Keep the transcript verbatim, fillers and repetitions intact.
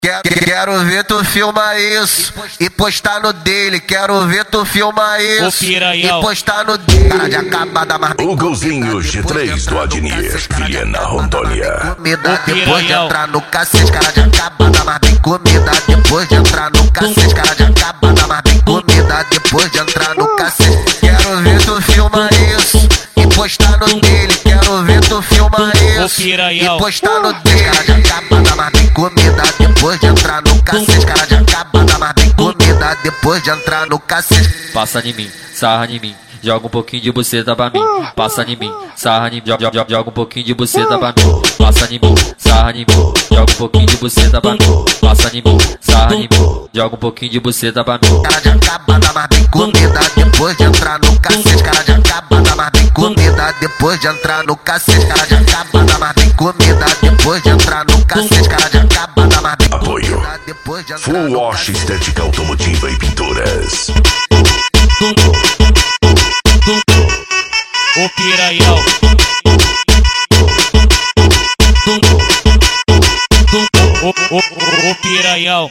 Quero, quero ver tu filmar isso e postar no dele. Quero ver tu filmar isso e postar no dele. Cara de acabada, mas o golzinho G três do Adnir, Vilhena, Rondônia. Comida depois de entrar no cacete. Cara de acabada, mas bem comida depois de entrar no cacete. Cara de acabada, mas bem comida depois de entrar no cacete. Quero ver tu filmar isso e postar no dele. Quero ver tu filmar isso e postar no dele. Cara de acabada, mas bem comida depois de entrar no cacete. Cara de acabada, mas bem comida depois de entrar no cacete. Passa em mim, sarra em mim, joga um pouquinho de buceta pra mim. Passa em mim, sarra em mim, joga, joga, joga um pouquinho de buceta pra mim. Passa em mim, sarra em mim, joga um pouquinho de buceta pra mim. Passa em mim, sarra em mim, joga um pouquinho de buceta pra mim. Cara de acabada, mas bem comida depois de entrar no cacete. Cara de acabada, mas bem comida depois de entrar no cacete. Cara de acabada, mas bem comida depois de entrar no cacete. Cara de acabada, mas bem apoio depois de entrar Full no Wash Estética Automotiva e Pinturas. O piraial, o, o, o, o piraial.